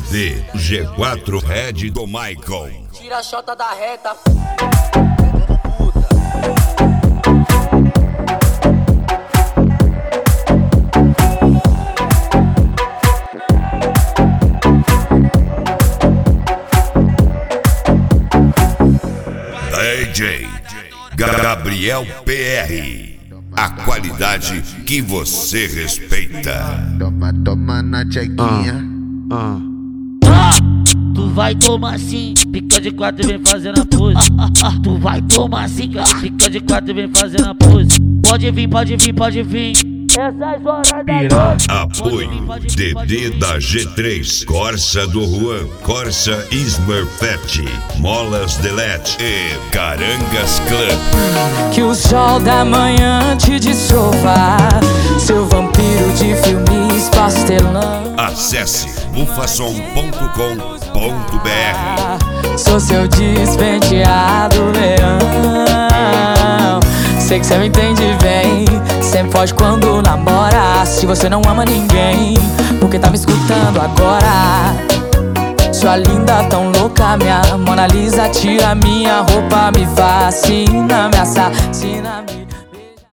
CD G4 Red do Michael. Tira a chota da reta. DJ Gabriel PR. A qualidade que você respeita. Toma na tchequinha. Tu vai tomar sim, pica de quatro e vem fazendo a pose. Tu vai tomar sim, pica de quatro e vem fazendo a pose. Pode vir, pode vir, pode vir. Essas horas da noite. Apoio DD da G3, Corsa do Juan, Corsa Smurfette, Molas Delete e Carangas Club. Que o sol da manhã te dissolva, seu vampiro de filmes pastelão. Acesse bufasom.com.br. Sou seu despenteado leão. Sei que cê me entende bem. Sempre foge quando namora. Se você não ama ninguém, porque tá me escutando agora? Sua linda tão louca, minha Mona Lisa. Tira minha roupa, me fascina, me assassina, me